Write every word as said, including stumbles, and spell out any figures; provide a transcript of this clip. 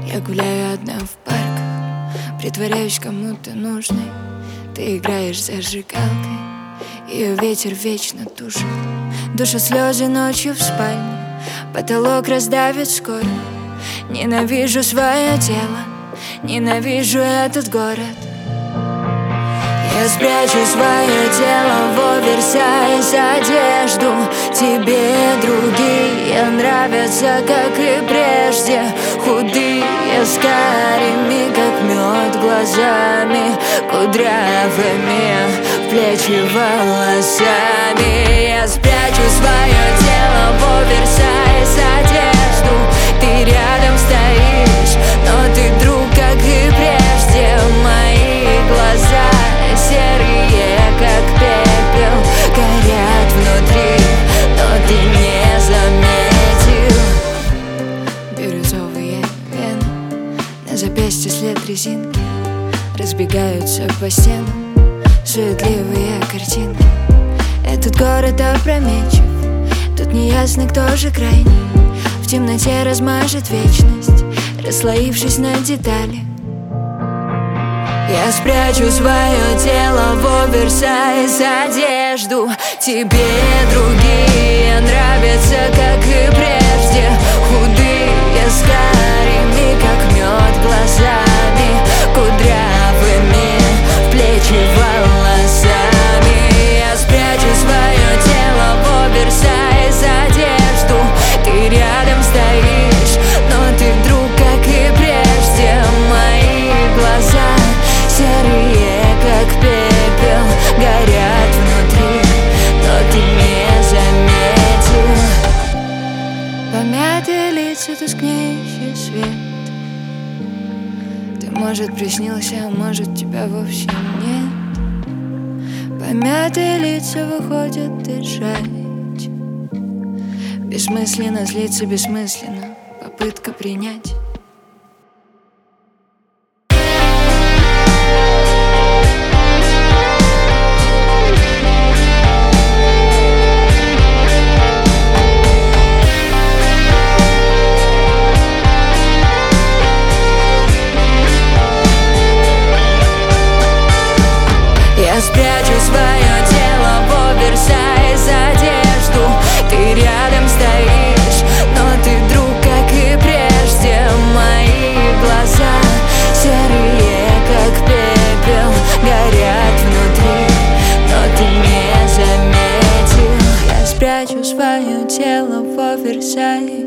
Я гуляю одна в парках, притворяюсь кому-то нужной. Ты играешь зажигалкой, ее ветер вечно тушит. Душа слезы ночью в спальне, потолок раздавит скоро. Ненавижу свое тело, ненавижу этот город. Я спрячу свое тело в оверсайз одежду. Тебе другие нравятся, как и прежде. Худые, с карими, как мед, глазами, кудрявыми, в плечи волосами. Я спрячу свое тело в оверсайз одежду. Ты рядом стоишь, но ты друг, как и прежде. Мои глаза серые, как пепел, горят внутри, но ты не заметил. Бирюзовые вены, на запястье след резинки, разбегаются по стенам суетливые картинки. Этот город опрометчив, тут неясно, кто же крайний. В темноте размажет вечность, расслоившись на детали. Я спрячу свое тело в оверсайз одежду. Тебе другие нравятся, как и прежде. Худые, с карими, как мед, глазами, кудрявыми, в плечи волосами. Я спрячу свое тело в оверсайз одежду. Ты рядом стоишь, но ты вдруг, как и прежде. Мои глаза серые, как пепел, горят внутри, но ты не заметил. Помятые лица, тускнеющий свет. Ты, может, приснился, а может, тебя вовсе нет. Помятые лица выходят дышать. Бессмысленно злиться, бессмысленно попытка принять. Я спрячу свое тело в оверсайз одежду. Ты рядом стоишь, но ты друг, как и прежде. Мои глаза серые, как пепел, горят внутри, но ты не заметил. Я спрячу свое тело в оверсайз